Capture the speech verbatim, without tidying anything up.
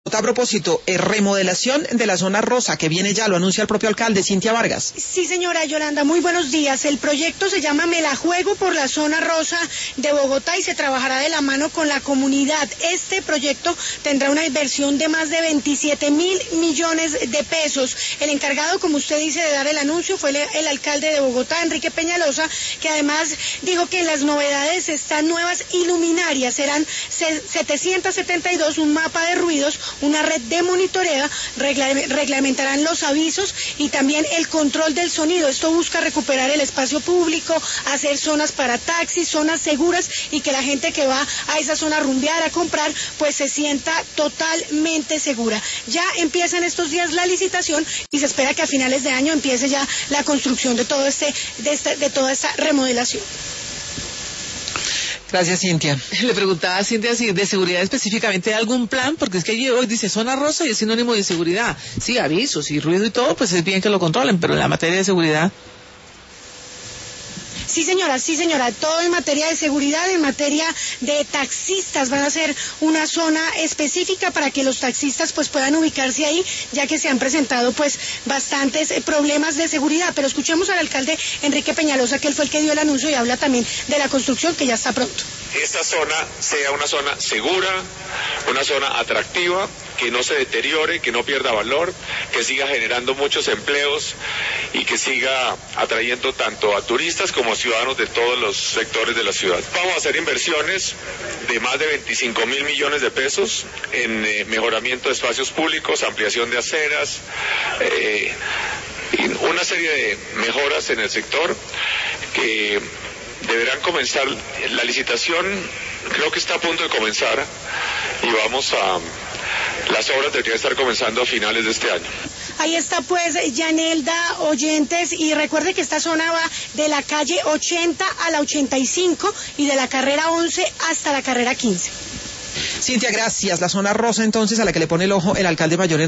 A propósito, eh, remodelación de la zona rosa, que viene ya, lo anuncia el propio alcalde, Cintia Vargas. Sí, señora Yolanda, muy buenos días. El proyecto se llama Me la juego por la zona rosa de Bogotá y se trabajará de la mano con la comunidad. Este proyecto tendrá una inversión de más de veintisiete mil millones de pesos. El encargado, como usted dice, de dar el anuncio fue el, el alcalde de Bogotá, Enrique Peñalosa, que además dijo que en las novedades están nuevas iluminarias. Serán setecientos setenta y dos, un mapa de ruidos, una red de monitoreo, regla, reglamentarán los avisos y también el control del sonido. Esto busca recuperar el espacio público, hacer zonas para taxis, zonas seguras y que la gente que va a esa zona a rumbear, a comprar, pues se sienta totalmente segura. Ya empiezan estos días la licitación y se espera que a finales de año empiece ya la construcción de todo este, de, este, de toda esta remodelación. Gracias, Cintia. Le preguntaba a Cintia si de seguridad específicamente hay algún plan, porque es que hoy dice zona rosa y es sinónimo de seguridad. Sí, avisos y ruido y todo, pues es bien que lo controlen, pero en la materia de seguridad... Sí, señora, sí, señora, todo en materia de seguridad, en materia de taxistas, van a ser una zona específica para que los taxistas pues puedan ubicarse ahí, ya que se han presentado pues bastantes problemas de seguridad. Pero escuchemos al alcalde Enrique Peñalosa, que él fue el que dio el anuncio y habla también de la construcción que ya está pronto. Esta zona sea una zona segura, una zona atractiva, que no se deteriore, que no pierda valor, que siga generando muchos empleos y que siga atrayendo tanto a turistas como a ciudadanos de todos los sectores de la ciudad. Vamos a hacer inversiones de más de veinticinco mil millones de pesos en eh, mejoramiento de espacios públicos, ampliación de aceras, eh, y una serie de mejoras en el sector que deberán comenzar. La licitación creo que está a punto de comenzar y vamos a... Las obras deberían estar comenzando a finales de este año. Ahí está pues Yanelda, oyentes, y recuerde que esta zona va de la calle ochenta a la ochenta y cinco y de la carrera once hasta la carrera quince. Cintia, gracias. La zona rosa entonces a la que le pone el ojo el alcalde mayor